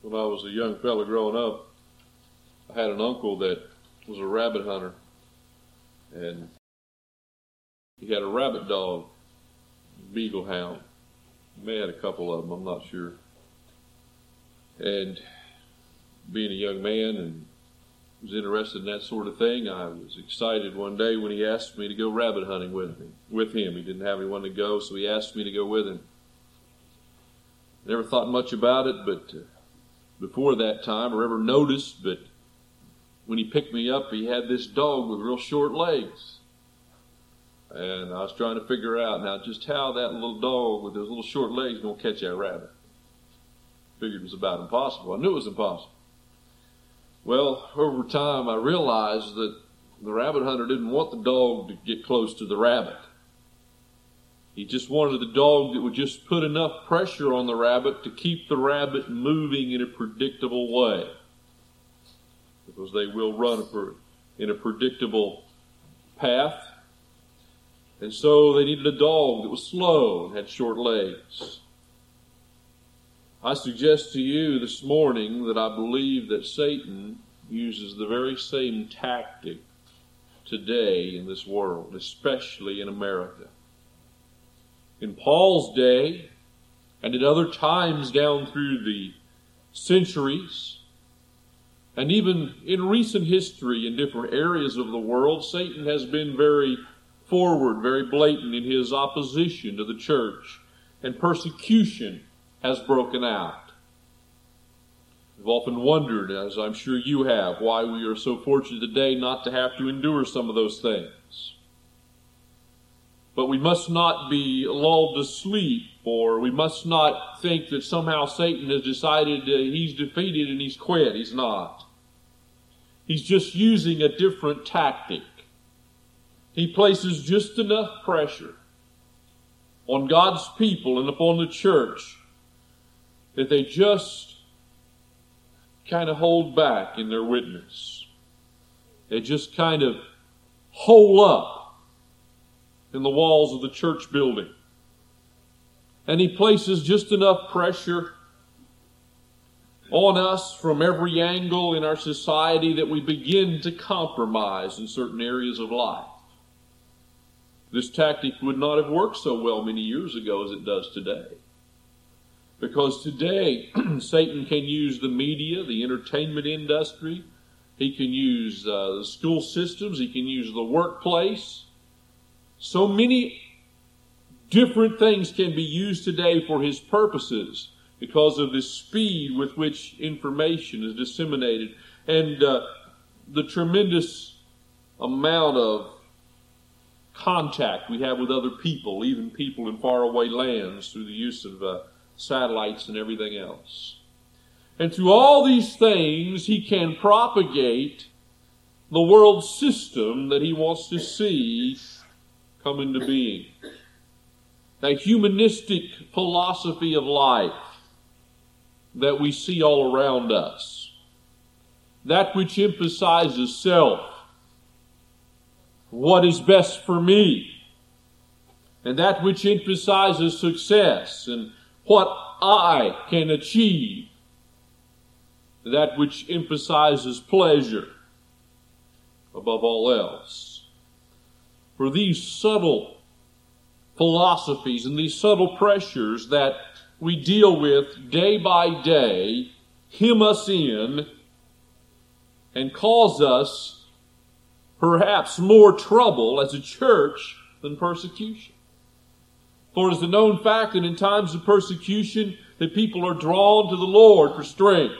When I was a young fella growing up, I had an uncle that was a rabbit hunter, and he had a rabbit dog, beagle hound. He may have had a couple of them, I'm not sure. And being a young man and was interested in that sort of thing, I was excited one day when he asked me to go rabbit hunting with him. He didn't have anyone to go, so he asked me to go with him. Never thought much about it, but before that time, or ever noticed, but when he picked me up, he had this dog with real short legs. And I was trying to figure out now just how that little dog with those little short legs is going to catch that rabbit. Figured it was about impossible. I knew it was impossible. Well, over time, I realized that the rabbit hunter didn't want the dog to get close to the rabbit. He just wanted the dog that would just put enough pressure on the rabbit to keep the rabbit moving in a predictable way. Because they will run in a predictable path. And so they needed a dog that was slow and had short legs. I suggest to you this morning that I believe that Satan uses the very same tactic today in this world, especially in America. In Paul's day, and at other times down through the centuries, and even in recent history in different areas of the world, Satan has been very forward, very blatant in his opposition to the church, and persecution has broken out. I've often wondered, as I'm sure you have, why we are so fortunate today not to have to endure some of those things. But we must not be lulled to sleep, or we must not think that somehow Satan has decided he's defeated and he's quit. He's not. He's just using a different tactic. He places just enough pressure on God's people and upon the church that they just kind of hold back in their witness. They just kind of hole up in the walls of the church building. And he places just enough pressure on us from every angle in our society that we begin to compromise in certain areas of life. This tactic would not have worked so well many years ago as it does today. Because today, Satan can use the media, the entertainment industry. He can use the school systems. He can use the workplace. So many different things can be used today for his purposes because of the speed with which information is disseminated and the tremendous amount of contact we have with other people, even people in faraway lands, through the use of satellites and everything else. And through all these things, he can propagate the world system that he wants to see come into being. That humanistic philosophy of life that we see all around us. That which emphasizes self. What is best for me. And that which emphasizes success and what I can achieve. That which emphasizes pleasure above all else. For these subtle philosophies and these subtle pressures that we deal with day by day hem us in and cause us perhaps more trouble as a church than persecution. For it is a known fact that in times of persecution that people are drawn to the Lord for strength.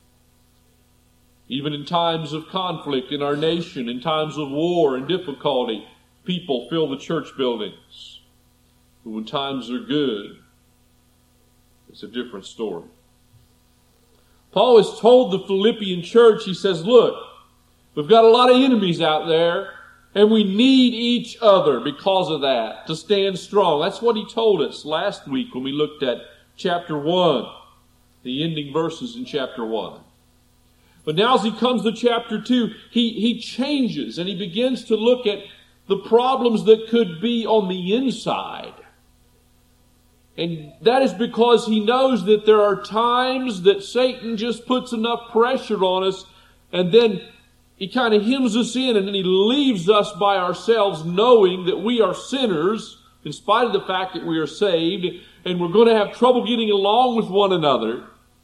Even in times of conflict in our nation, in times of war and difficulty, people fill the church buildings. But when times are good, it's a different story. Paul has told the Philippian church, he says, look, we've got a lot of enemies out there, and we need each other because of that to stand strong. That's what he told us last week when we looked at chapter 1, the ending verses in chapter 1. But now as he comes to chapter 2, he changes and he begins to look at the problems that could be on the inside And that is because He knows that there are times that Satan just puts enough pressure on us, and then he kind of hems us in, and then he leaves us by ourselves, knowing that we are sinners, in spite of the fact that we are saved, and we're going to have trouble getting along with one another.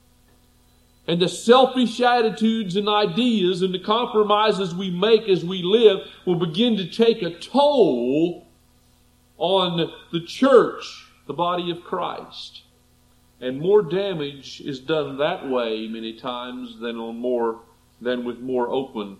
And the selfish attitudes and ideas and the compromises we make as we live will begin to take a toll on the church, the body of Christ. And more damage is done that way many times than with more open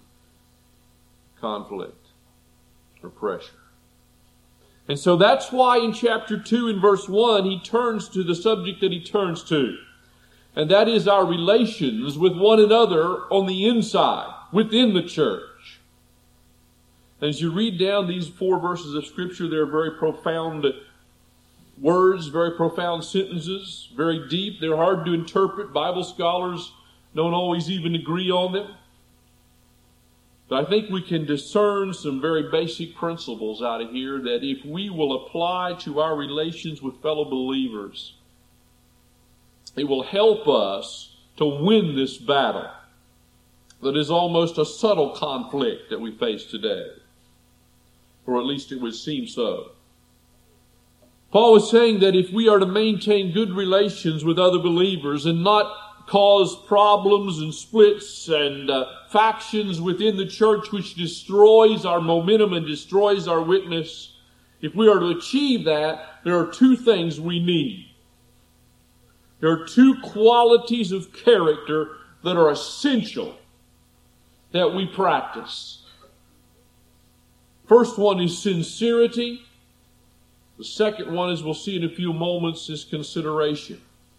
conflict or pressure. And so that's why in chapter 2 and verse 1 he turns to the subject that he turns to. And that is our relations with one another on the inside, within the church. As you read down these 4 verses of Scripture, they're very profound words, very profound sentences, very deep. They're hard to interpret. Bible scholars don't always even agree on them. But I think we can discern some very basic principles out of here that if we will apply to our relations with fellow believers, it will help us to win this battle that is almost a subtle conflict that we face today. Or at least it would seem so. Paul is saying that if we are to maintain good relations with other believers and not cause problems and splits and factions within the church which destroys our momentum and destroys our witness, if we are to achieve that, there are 2 things we need. There are 2 qualities of character that are essential that we practice. First one is sincerity. The second one, as we'll see in a few moments, is consideration.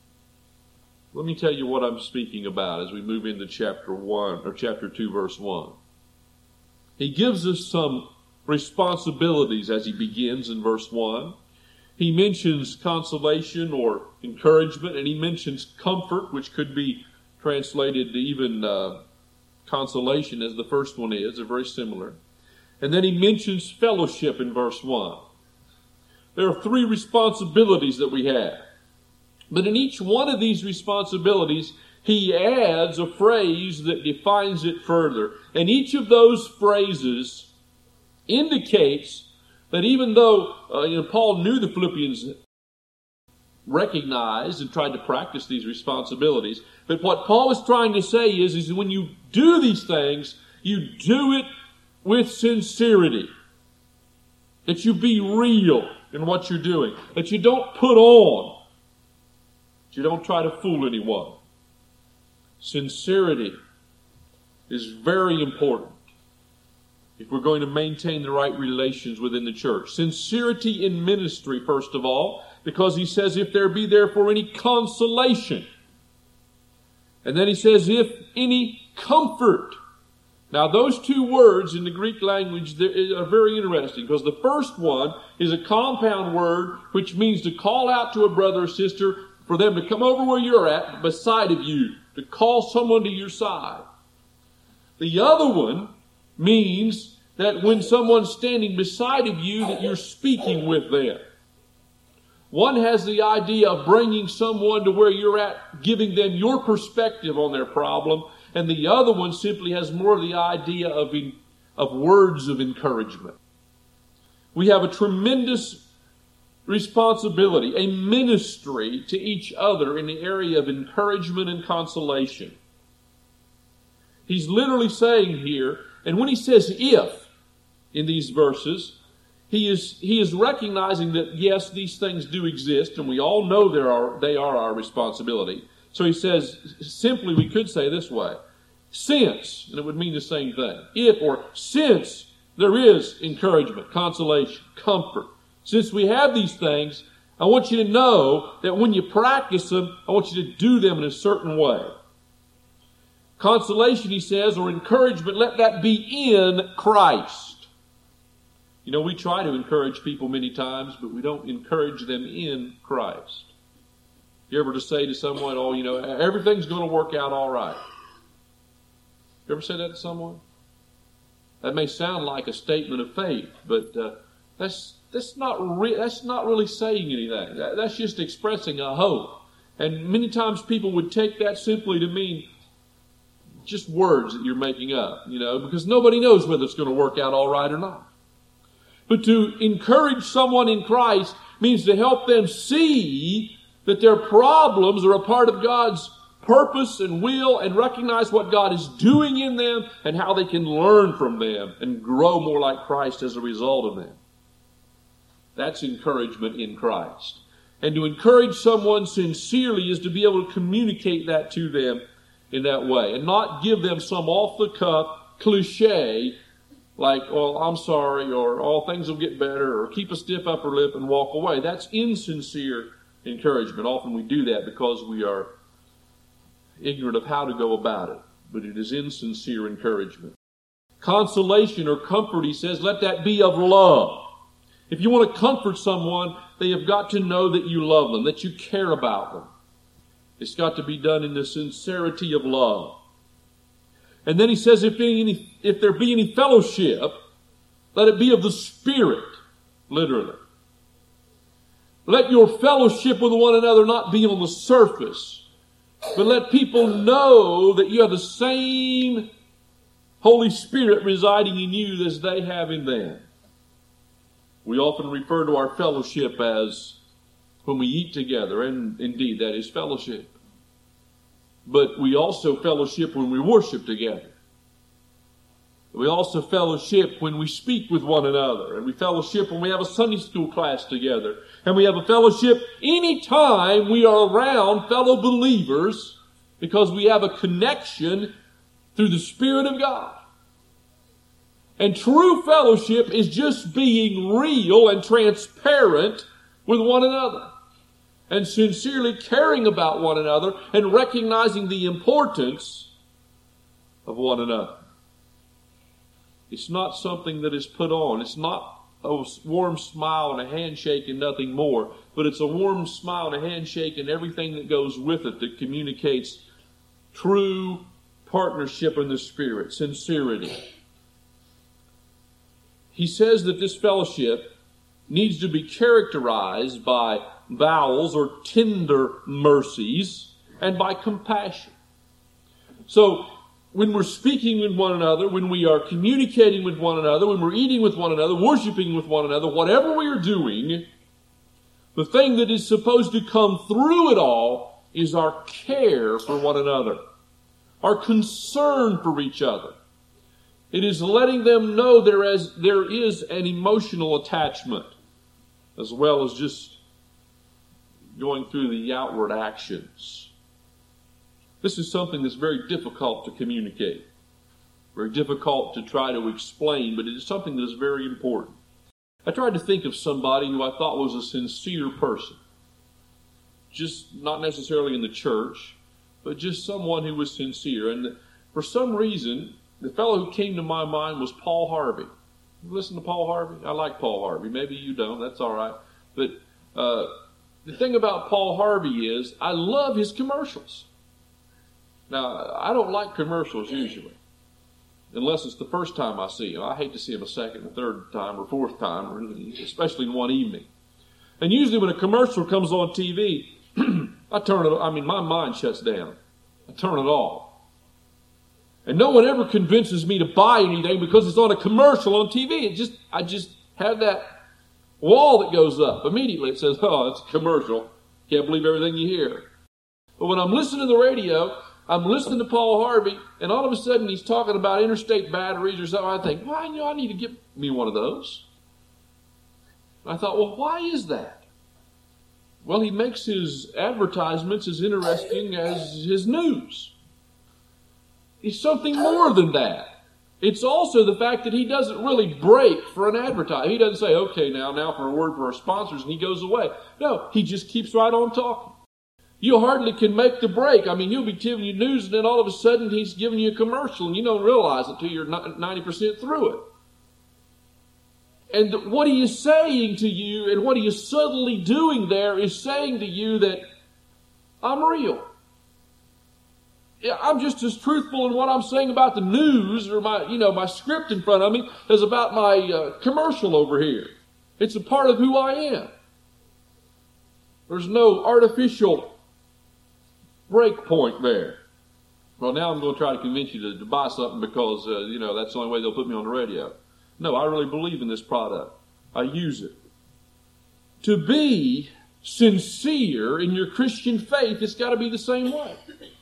Let me tell you what I'm speaking about as we move into chapter 2, verse 1. He gives us some responsibilities as he begins in verse 1. He mentions consolation or encouragement, and he mentions comfort, which could be translated to even consolation, as the first one is. They're very similar. And then he mentions fellowship in verse 1. There are 3 responsibilities that we have. But in each one of these responsibilities, he adds a phrase that defines it further. And each of those phrases indicates that even though Paul knew the Philippians recognized and tried to practice these responsibilities, but what Paul is trying to say is when you do these things, you do it with sincerity. That you be real in what you're doing. That you don't put on. You don't try to fool anyone. Sincerity is very important if we're going to maintain the right relations within the church. Sincerity in ministry, first of all, because he says, if there be therefore any consolation. And then he says, if any comfort. Now, those 2 words in the Greek language are very interesting, because the first one is a compound word which means to call out to a brother or sister for them to come over where you're at, beside of you, to call someone to your side. The other one means that when someone's standing beside of you, that you're speaking with them. One has the idea of bringing someone to where you're at, giving them your perspective on their problem, and the other one simply has more of the idea of words of encouragement. We have a tremendous responsibility, a ministry to each other in the area of encouragement and consolation. He's literally saying here, and when he says if in these verses, he is recognizing that yes, these things do exist, and we all know they are our responsibility. So he says, simply we could say this way, since, and it would mean the same thing, if or since there is encouragement, consolation, comfort, since we have these things, I want you to know that when you practice them, I want you to do them in a certain way. Consolation, he says, or encouragement, let that be in Christ. You know, we try to encourage people many times, but we don't encourage them in Christ. You ever just say to someone, everything's going to work out all right. You ever say that to someone? That may sound like a statement of faith, but that's that's not really saying anything. That's just expressing a hope. And many times people would take that simply to mean just words that you're making up, because nobody knows whether it's going to work out all right or not. But to encourage someone in Christ means to help them see that their problems are a part of God's purpose and will, and recognize what God is doing in them and how they can learn from them and grow more like Christ as a result of them. That's encouragement in Christ. And to encourage someone sincerely is to be able to communicate that to them in that way and not give them some off-the-cuff cliche like, "Oh, I'm sorry," or "all things will get better," or "keep a stiff upper lip and walk away." That's insincere encouragement. Often we do that because we are ignorant of how to go about it, but it is insincere encouragement. Consolation or comfort, he says, let that be of love. If you want to comfort someone, they have got to know that you love them, that you care about them. It's got to be done in the sincerity of love. And then he says, if there be any fellowship, let it be of the Spirit, literally. Let your fellowship with one another not be on the surface, but let people know that you have the same Holy Spirit residing in you as they have in them. We often refer to our fellowship as when we eat together, and indeed that is fellowship. But we also fellowship when we worship together. We also fellowship when we speak with one another. And we fellowship when we have a Sunday school class together. And we have a fellowship anytime we are around fellow believers, because we have a connection through the Spirit of God. And true fellowship is just being real and transparent with one another, and sincerely caring about one another and recognizing the importance of one another. It's not something that is put on. It's not a warm smile and a handshake and nothing more, but it's a warm smile and a handshake and everything that goes with it that communicates true partnership in the Spirit, sincerity. He says that this fellowship needs to be characterized by bowels or tender mercies and by compassion. So, when we're speaking with one another, when we are communicating with one another, when we're eating with one another, worshiping with one another, whatever we are doing, the thing that is supposed to come through it all is our care for one another, our concern for each other. It is letting them know there is an emotional attachment, as well as just going through the outward actions. This is something that's very difficult to communicate, very difficult to try to explain, but it is something that is very important. I tried to think of somebody who I thought was a sincere person, just not necessarily in the church, but just someone who was sincere. And for some reason, the fellow who came to my mind was Paul Harvey. You listen to Paul Harvey? I like Paul Harvey. Maybe you don't. That's all right. But the thing about Paul Harvey is I love his commercials. Now, I don't like commercials usually, unless it's the first time I see them. I hate to see them a second and third time or fourth time, especially in one evening. And usually when a commercial comes on TV, my mind shuts down. I turn it off. And no one ever convinces me to buy anything because it's on a commercial on TV. I just have that wall that goes up. Immediately it says, "Oh, it's a commercial. Can't believe everything you hear." But when I'm listening to the radio, I'm listening to Paul Harvey, and all of a sudden he's talking about interstate batteries or something. I think, well, I need to get me one of those. And I thought, well, why is that? Well, he makes his advertisements as interesting as his news. It's something more than that. It's also the fact that he doesn't really break for an advertisement. He doesn't say, okay, now for a word for our sponsors, and he goes away. No, he just keeps right on talking. You hardly can make the break. He'll be giving you news, and then all of a sudden he's giving you a commercial, and you don't realize it until you're 90% through it. And what he is saying to you, and what he is subtly doing there, is saying to you that I'm real. I'm just as truthful in what I'm saying about the news or my script in front of me as about my commercial over here. It's a part of who I am. There's no artificial break point there. Well, now I'm going to try to convince you to buy something because, that's the only way they'll put me on the radio. No, I really believe in this product. I use it. To be sincere in your Christian faith, it's got to be the same way.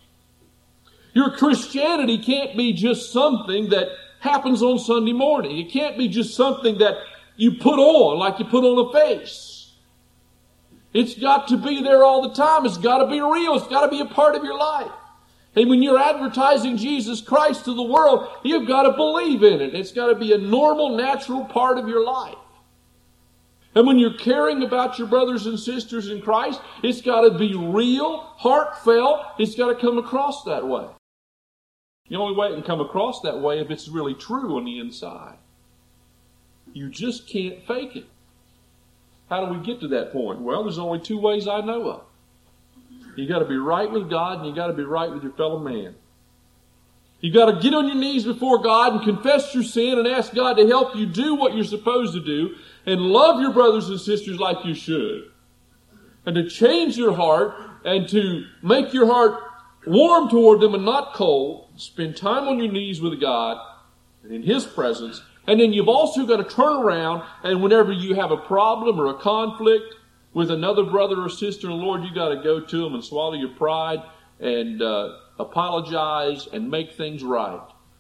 Your Christianity can't be just something that happens on Sunday morning. It can't be just something that you put on, like you put on a face. It's got to be there all the time. It's got to be real. It's got to be a part of your life. And when you're advertising Jesus Christ to the world, you've got to believe in it. It's got to be a normal, natural part of your life. And when you're caring about your brothers and sisters in Christ, it's got to be real, heartfelt. It's got to come across that way. The only way it can come across that way if it's really true on the inside. You just can't fake it. How do we get to that point? Well, there's only two ways I know of. You got to be right with God, and you got to be right with your fellow man. You got to get on your knees before God and confess your sin and ask God to help you do what you're supposed to do and love your brothers and sisters like you should. And to change your heart and to make your heart warm toward them and not cold. Spend time on your knees with God and in His presence. And then you've also got to turn around, and whenever you have a problem or a conflict with another brother or sister in the Lord, you got to go to them and swallow your pride and apologize and make things right.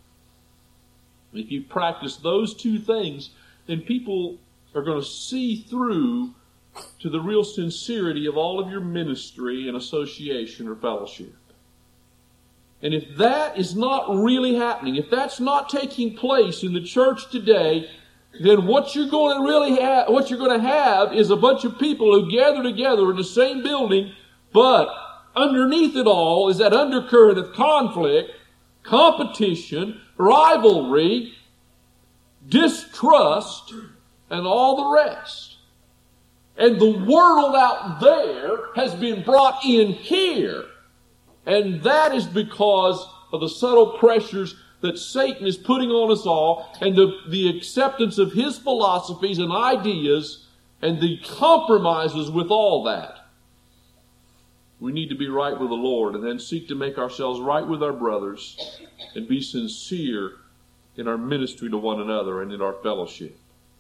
If you practice those two things, then people are going to see through to the real sincerity of all of your ministry and association or fellowship. And if that is not really happening, if that's not taking place in the church today, then what you're going to have is a bunch of people who gather together in the same building, but underneath it all is that undercurrent of conflict, competition, rivalry, distrust, and all the rest. And the world out there has been brought in here. And that is because of the subtle pressures that Satan is putting on us all, and the acceptance of his philosophies and ideas, and the compromises with all that. We need to be right with the Lord, and then seek to make ourselves right with our brothers, and be sincere in our ministry to one another and in our fellowship.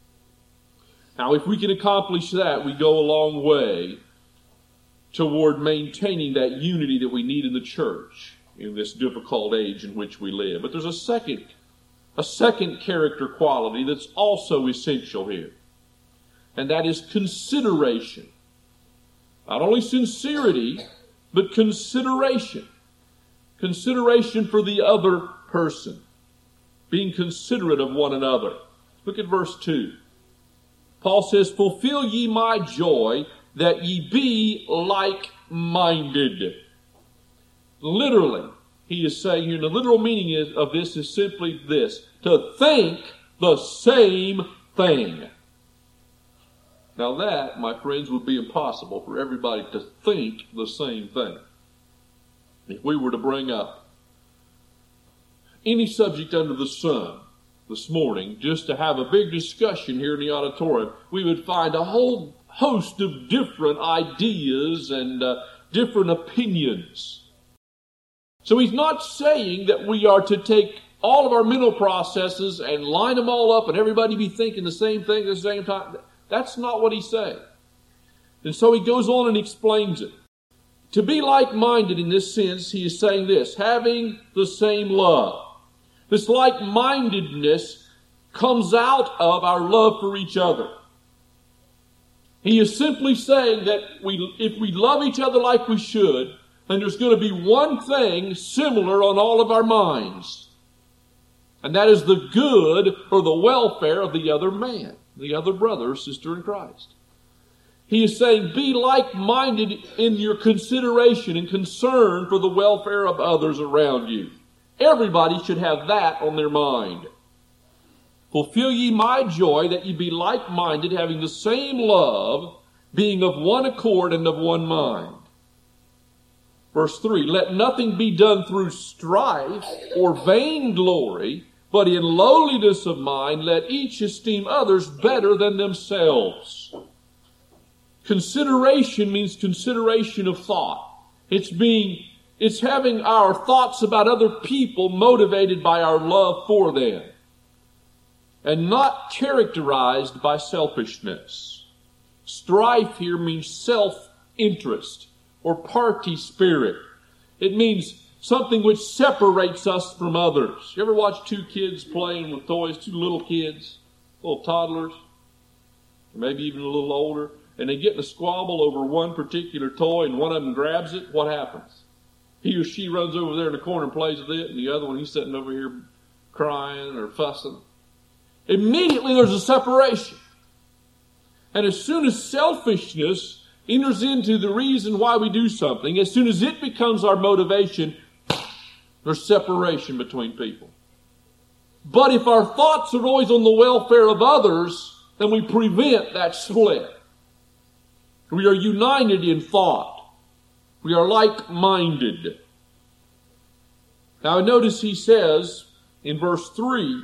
Now, if we can accomplish that, we go a long way toward maintaining that unity that we need in the church in this difficult age in which we live. But there's a second character quality that's also essential here. And that is consideration. Not only sincerity, but consideration. Consideration for the other person. Being considerate of one another. Look at verse 2. Paul says, "Fulfill ye my joy, that ye be like-minded." Literally, he is saying here, the literal meaning of this is simply this: to think the same thing. Now that, my friends, would be impossible for everybody to think the same thing. If we were to bring up any subject under the sun this morning, just to have a big discussion here in the auditorium, we would find a whole host of different ideas and different opinions. So he's not saying that we are to take all of our mental processes and line them all up and everybody be thinking the same thing at the same time. That's not what he's saying. And so he goes on and explains it. To be like-minded in this sense, he is saying this: having the same love. This like-mindedness comes out of our love for each other. He is simply saying that if we love each other like we should, then there's going to be one thing similar on all of our minds. And that is the good or the welfare of the other man, the other brother or sister in Christ. He is saying, be like-minded in your consideration and concern for the welfare of others around you. Everybody should have that on their mind. Fulfill ye my joy, that ye be like-minded, having the same love, being of one accord and of one mind. Verse 3, let nothing be done through strife or vainglory, But in lowliness of mind, let each esteem others better than themselves. Consideration means consideration of thought. It's having our thoughts about other people motivated by our love for them, and not characterized by selfishness. Strife here means self-interest or party spirit. It means something which separates us from others. You ever watch two kids playing with toys, two little kids, little toddlers, or maybe even a little older, and they get in a squabble over one particular toy and one of them grabs it? What happens? He or she runs over there in the corner and plays with it, and the other one, he's sitting over here crying or fussing. Immediately there's a separation. And as soon as selfishness enters into the reason why we do something, as soon as it becomes our motivation, there's separation between people. But if our thoughts are always on the welfare of others, then we prevent that split. We are united in thought. We are like-minded. Now notice he says in verse 3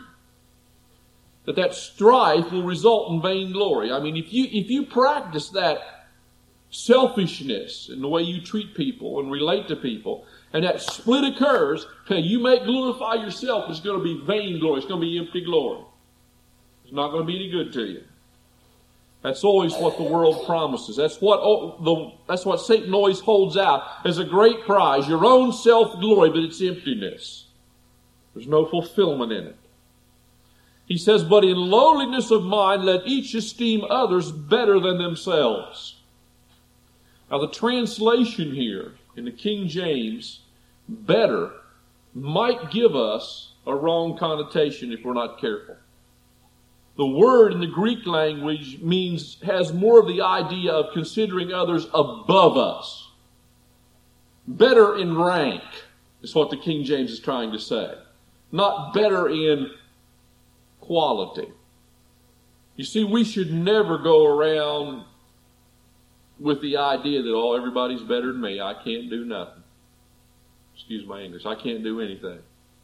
that strife will result in vainglory. I mean, if you practice that selfishness in the way you treat people and relate to people, and that split occurs, okay, you may glorify yourself. It's going to be vainglory. It's going to be empty glory. It's not going to be any good to you. That's always what the world promises. That's what Satan always holds out as a great prize. Your own self-glory, but it's emptiness. There's no fulfillment in it. He says, but in lowliness of mind, let each esteem others better than themselves. Now the translation here in the King James, better, might give us a wrong connotation if we're not careful. The word in the Greek language has more of the idea of considering others above us. Better in rank is what the King James is trying to say. Not better in quality. You see, we should never go around with the idea that, everybody's better than me. I can't do nothing. Excuse my English. I can't do anything.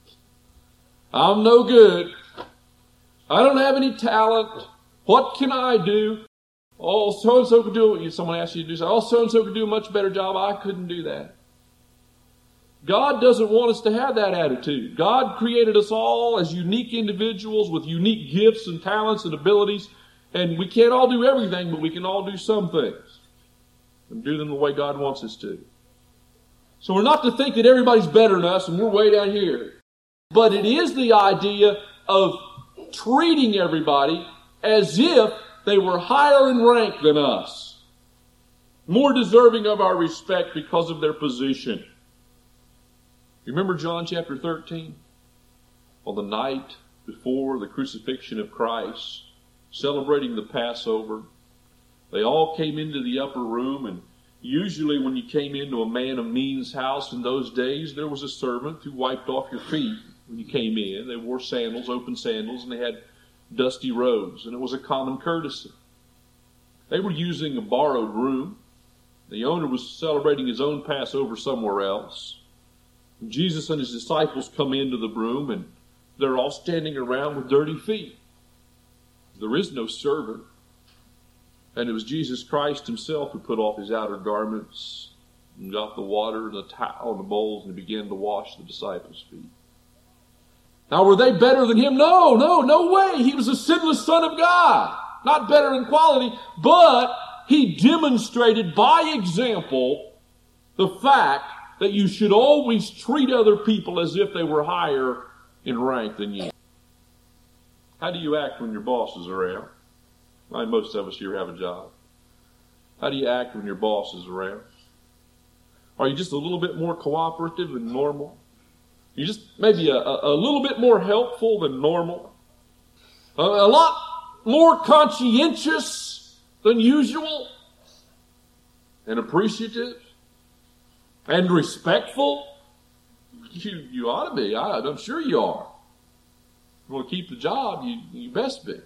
I'm no good. I don't have any talent. What can I do? So-and-so could do it. Someone asks you to do something. So-and-so could do a much better job. I couldn't do that. God doesn't want us to have that attitude. God created us all as unique individuals with unique gifts and talents and abilities. And we can't all do everything, but we can all do some things. And do them the way God wants us to. So we're not to think that everybody's better than us and we're way down here. But it is the idea of treating everybody as if they were higher in rank than us. More deserving of our respect because of their position. You remember John chapter 13? On the night before the crucifixion of Christ, celebrating the Passover, they all came into the upper room, and usually when you came into a man of means house in those days, there was a servant who wiped off your feet when you came in. They wore sandals, open sandals, and they had dusty robes, and it was a common courtesy. They were using a borrowed room. The owner was celebrating his own Passover somewhere else. And Jesus and his disciples come into the room, and they're all standing around with dirty feet. There is no servant. And it was Jesus Christ himself who put off his outer garments and got the water and the towel and the bowls and began to wash the disciples' feet. Now, were they better than him? No way. He was a sinless Son of God. Not better in quality, but he demonstrated by example the fact that you should always treat other people as if they were higher in rank than you. How do you act when your boss is around? Most of us here have a job. How do you act when your boss is around? Are you just a little bit more cooperative than normal? You're just maybe a little bit more helpful than normal? A lot more conscientious than usual? And appreciative? And respectful? You ought to be. I'm sure you are. If you want to keep the job, you best be.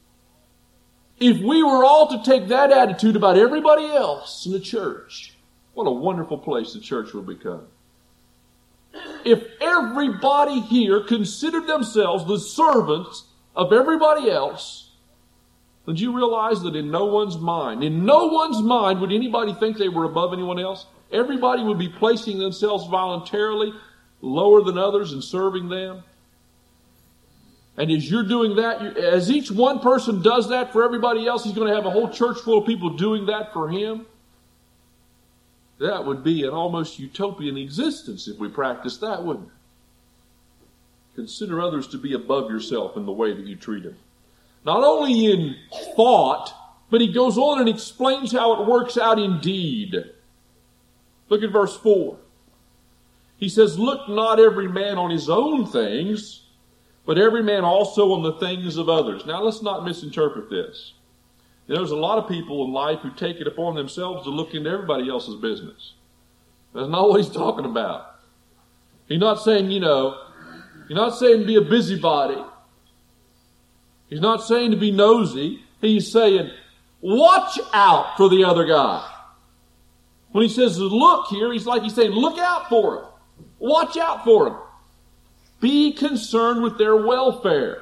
If we were all to take that attitude about everybody else in the church, what a wonderful place the church will become. if everybody here considered themselves the servants of everybody else, did you realize that in no one's mind would anybody think they were above anyone else? Everybody would be placing themselves voluntarily lower than others and serving them. And as you're doing that, as each one person does that for everybody else, he's going to have a whole church full of people doing that for him. That would be an almost utopian existence if we practiced that, wouldn't it? Consider others to be above yourself in the way that you treat them. Not only in thought, but he goes on and explains how it works out in deed. Look at verse 4. He says, "Look not every man on his own things, but every man also on the things of others." Now let's not misinterpret this. There's a lot of people in life who take it upon themselves to look into everybody else's business. That's not what he's talking about. He's not saying, he's not saying to be a busybody. He's not saying to be nosy. He's saying, watch out for the other guy. When he says look here, he's saying, look out for him. Watch out for him. Be concerned with their welfare.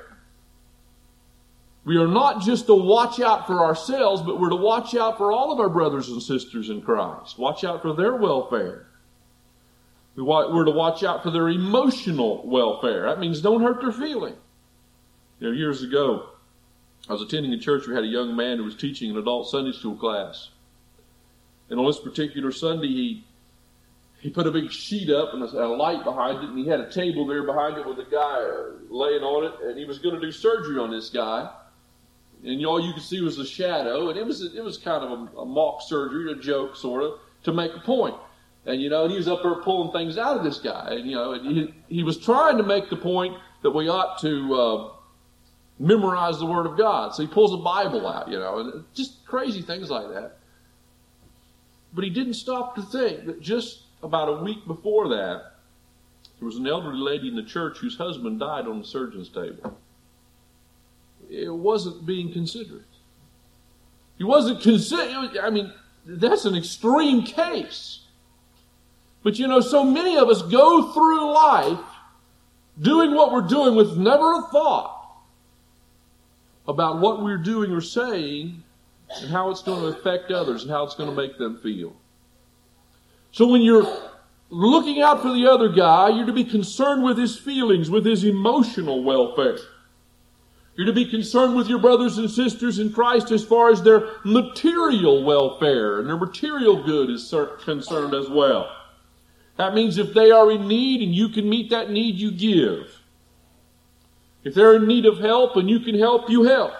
We are not just to watch out for ourselves, but we're to watch out for all of our brothers and sisters in Christ. Watch out for their welfare. We're to watch out for their emotional welfare. That means don't hurt their feeling. Years ago, I was attending a church. We had a young man who was teaching an adult Sunday school class. And on this particular Sunday, he put a big sheet up and a light behind it, and he had a table there behind it with a guy laying on it, and he was going to do surgery on this guy. And all you could see was a shadow, and it was kind of a mock surgery, a joke sort of, to make a point. And he was up there pulling things out of this guy. And he was trying to make the point that we ought to memorize the Word of God. So he pulls a Bible out, and just crazy things like that. But he didn't stop to think that just about a week before that, there was an elderly lady in the church whose husband died on the surgeon's table. It wasn't being considerate. He wasn't considered. That's an extreme case. But so many of us go through life doing what we're doing with never a thought about what we're doing or saying and how it's going to affect others and how it's going to make them feel. So when you're looking out for the other guy, you're to be concerned with his feelings, with his emotional welfare. You're to be concerned with your brothers and sisters in Christ as far as their material welfare and their material good is concerned as well. That means if they are in need and you can meet that need, you give. If they're in need of help and you can help, you help.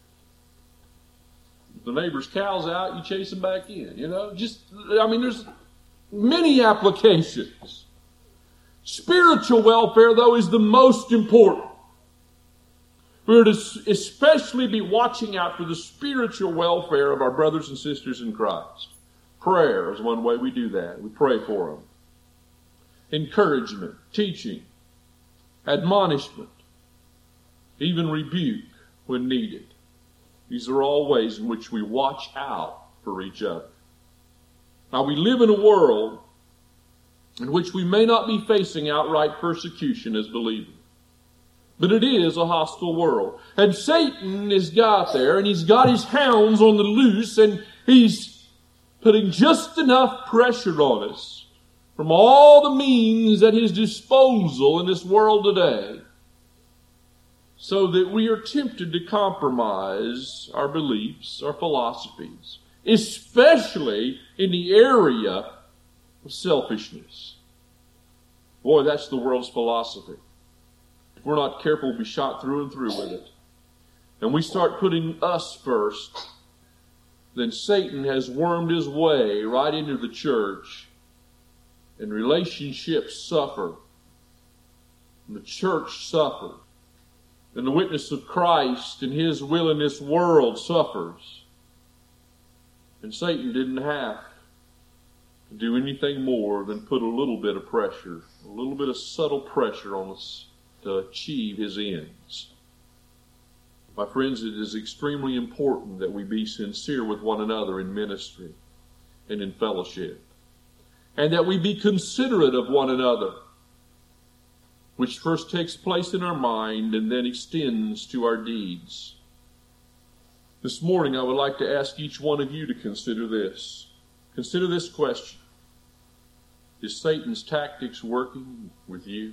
If the neighbor's cow's out, you chase them back in. There's many applications. Spiritual welfare, though, is the most important. We're to especially be watching out for the spiritual welfare of our brothers and sisters in Christ. Prayer is one way we do that. We pray for them. Encouragement, teaching, admonishment, even rebuke when needed. These are all ways in which we watch out for each other. Now, we live in a world in which we may not be facing outright persecution as believers. But it is a hostile world. And Satan has got there, and he's got his hounds on the loose, and he's putting just enough pressure on us from all the means at his disposal in this world today, so that we are tempted to compromise our beliefs, our philosophies, especially in the area of selfishness. Boy, that's the world's philosophy. If we're not careful, we'll be shot through and through with it. And we start putting us first, then Satan has wormed his way right into the church, and relationships suffer, and the church suffers, and the witness of Christ and his will in this world suffers. And Satan didn't have to do anything more than put a little bit of pressure, a little bit of subtle pressure on us to achieve his ends. My friends, it is extremely important that we be sincere with one another in ministry and in fellowship, and that we be considerate of one another. which first takes place in our mind and then extends to our deeds. This morning I would like to ask each one of you to consider this. Consider this question. Is Satan's tactics working with you?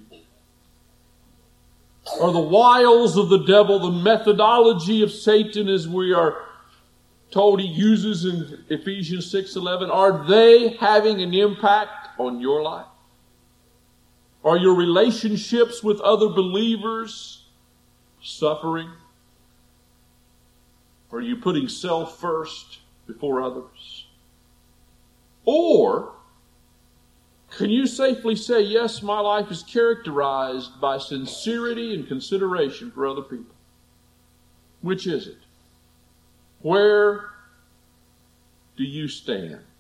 Are the wiles of the devil, the methodology of Satan as we are told he uses in Ephesians 6:11, are they having an impact on your life? Are your relationships with other believers suffering? Are you putting self first before others? Or can you safely say, yes, my life is characterized by sincerity and consideration for other people? Which is it? Where do you stand?